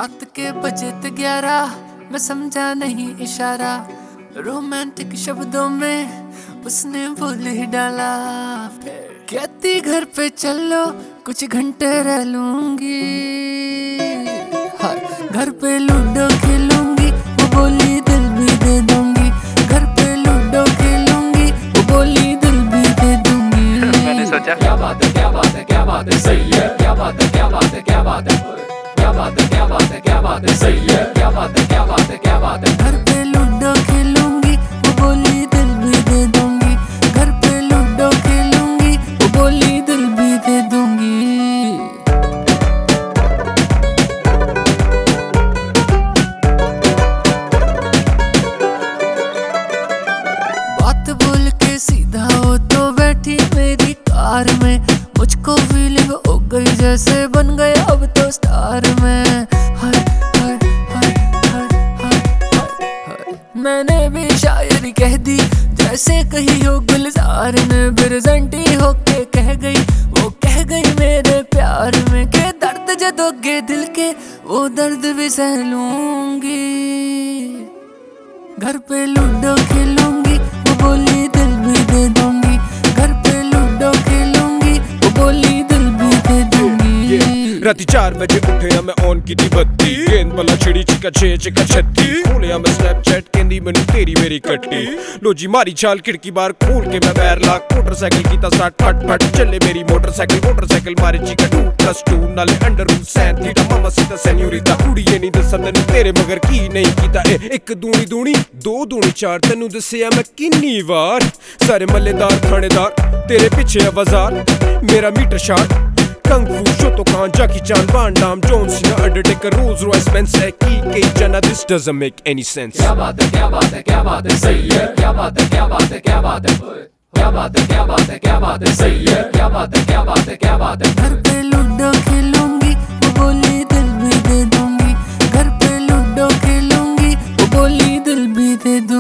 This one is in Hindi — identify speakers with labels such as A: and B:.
A: रात के बजे 11 मैं समझा नहीं इशारा, रोमांटिक शब्दों में उसने बोल ही डाला। कहती घर पे चलो कुछ घंटे रह लूंगी, घर पे लूडो खेलूंगी, वो बोली दिल भी दे दूंगी। घर पे लूडो खेलूंगी, वो बोली दिल भी दे दूंगी।
B: मैंने सोचा
C: क्या बात है, क्या बात है, क्या बात है, सही है। क्या बात है, क्या बात है, क्या बात है, क्या बात है, क्या बात है, क्या बात है, सही है। क्या बात है, क्या बात है, क्या बात है।
A: घर पे लूडो खेलूंगी, वो बोली दिल भी दे दूंगी। घर पे लूडो खेलूंगी, वो बोली दिल भी दे दूंगी। बात बोल के सीधा हो तो बैठी मेरी कार में, मुझको फीलिंग हो गई जैसे बन गया अब तो स्टार में। हाय हाय हाय हाय हाय हाय, मैंने भी शायरी कह दी जैसे कही हो गुलजार ने। बिरजंटी होके कह गई, वो कह गई मेरे प्यार में के दर्द जो दोगे दिल के वो दर्द भी सह लूंगी। घर पे लूडो खेलूंगी, वो बोली दिल भी दे दूंगी। घर पे लूडो खेलूंगी, वो बोली दिल भी दे दूंगी।
D: राती 4 बजे उठे मैं ऑन की दी बत्ती, गेंद बल्ला छिड़ी चिका 6 चिका 36। खोलिया मैं स्नैपचैट कहंदी मैनू तेरी मेरी कट्टी। लो जी मारी छाल खिड़की बार खोल के मैं बैर लाक, मोटरसाइकिल कीता स्टार्ट फट फट चले मेरी मोटरसाइकिल मारे चिका 2+2 नाले अंडर रूट सैन थीटा मामा सीता सेन्यूरिटा। कुड़िए नहीं दसा तैनू तेरे मगर की नहीं कीता ए 1 दूनी दूनी 2 दूनी 4 तैनू दसिया मैं किन्नी वार। सारे मल्लेदार थानेदार तेरे पीछे बाजार, मेरा मीटर शार्ट kung fu Shotokan Jackie Chan Van Damme John Cena Undertaker Rolls Royce Benz की जना। This doesn't make any sense.
C: क्या बात है, क्या बात है, क्या बात है, सही है। क्या बात है, क्या बात है, क्या बात है, क्या बात है, क्या बात है, क्या बात है, सही है। क्या बात है, क्या बात है, क्या बात है।
A: घर पे लूडो खेलूंगी, वो बोली दिल भी दे दूंगी। घर पे लूडो खेलूंगी, वो बोली दिल भी दे दूंगी।